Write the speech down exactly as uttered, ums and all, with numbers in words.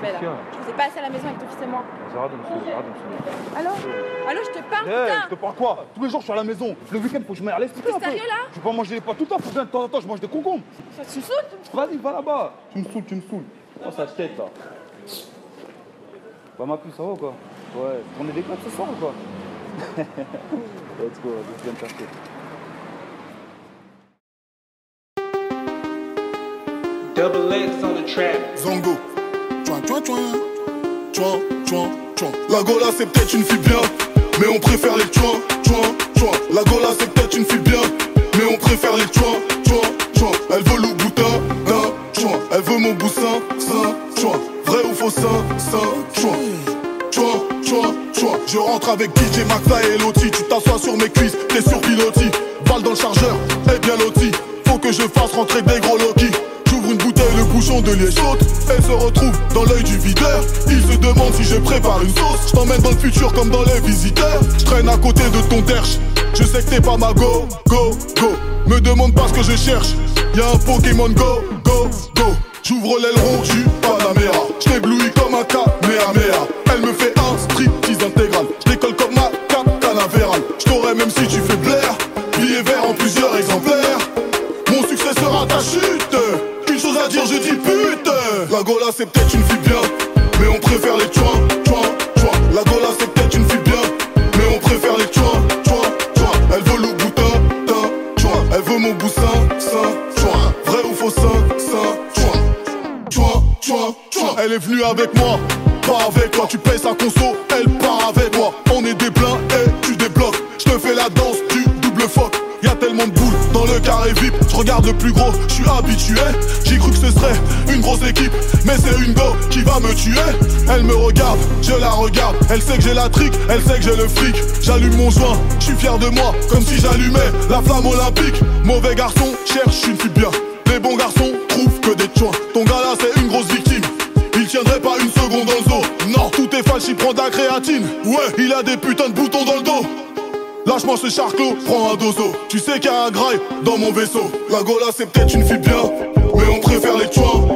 fais là? Je faisais pas assez à la maison avec ton fils et moi. Arrête de me saouler, arrête de me saouler. Allô? Allô, je te parle, Hey, putain! je te parle quoi? Tous les jours je suis à la maison. Le week-end faut que je me laisse. T'es sérieux là? Je peux pas manger les pois tout le temps, faut bien de temps en temps je mange des concombres. Ça, tu me saoules? Vas-y, va là-bas. Tu me saoules, tu me saoules. Oh sa tête là. Bah ma puce, ça va ou quoi? Ouais, tourner des claques ce soir ou quoi? Let's go, je viens de chercher. Double X on the trap. Zango. Tchouin, tchouin, tchouin. Tchouin, tchouin, tchouin. La Gola c'est peut-être une fille bien, mais on préfère les tchouin, tchouin, tchouin. La Gola c'est peut-être une fille bien, mais on préfère les tchouin, tchouin, tchouin. Elle veut le boutin, d'un, tchouin. Elle veut mon boussin, sein, tchouin. Vrai ou faux sein, sein, tchouin. Tchouin, tchouin, tchouin. Je rentre avec D J Maxa et Loti. Tu t'assois sur mes cuisses, t'es sur pilotis. Balle dans le chargeur, et bien loti. Faut que je fasse rentrer des gros Loki. J'ouvre une bouteille, le bouchon de liège saute. Elle se retrouve dans l'œil du videur. Il se demande si je prépare une sauce. Je t'emmène dans le futur comme dans les visiteurs. Je traîne à côté de ton derche. Je sais que t'es pas ma go, go, go. Me demande pas ce que je cherche. Y'a un Pokémon go, go, go. J'ouvre l'aileron, j'suis Panamera. J't'éblouis comme un Kamehameha. Elle me fait un striptease intégral. J'décolle comme ma Canaveral. J't'aurai même si tu fais blaire. Billet vert en plusieurs exemplaires. Mon succès sera ta chute. Une chose à dire, je dis pute. La Gola c'est peut-être une fille bien, mais on préfère les tchouin, tchouin, tchouin. La Gola c'est peut-être une fille bien, mais on préfère les tchouin, tchouin, tchouin. Elle veut le boutin, tin, tchouin. Elle veut mon boussin, sein, tchouin. Vrai ou faux sein, sein, tchouin. Tchouin, tchouin, tchouin. Elle est venue avec moi, pas avec toi. Tu payes sa conso, elle part avec moi. On est des pleins et tu débloques. Je te fais la danse du double fuck. Y'a tellement de boules dans le carré V I P. Je regarde le plus gros, je suis habitué. J'ai cru que ce serait une grosse équipe, mais c'est une go qui va me tuer. Elle me regarde, je la regarde. Elle sait que j'ai la trique, elle sait que j'ai le fric. J'allume mon joint, je suis fier de moi, comme si j'allumais la flamme olympique. Mauvais garçon, cherche une fille bien. Les bons garçons trouvent que des tchouins. Ton gars là c'est une grosse victime. Il tiendrait pas une seconde dans le dos. Non, tout est falche, il prend de la créatine. Ouais, il a des putains de boutons dans le dos. Lâche-moi ce charclos, prends un dozo. Tu sais qu'il y a un graille dans mon vaisseau. La Gola c'est peut-être une fille bien, mais on préfère les tchouins,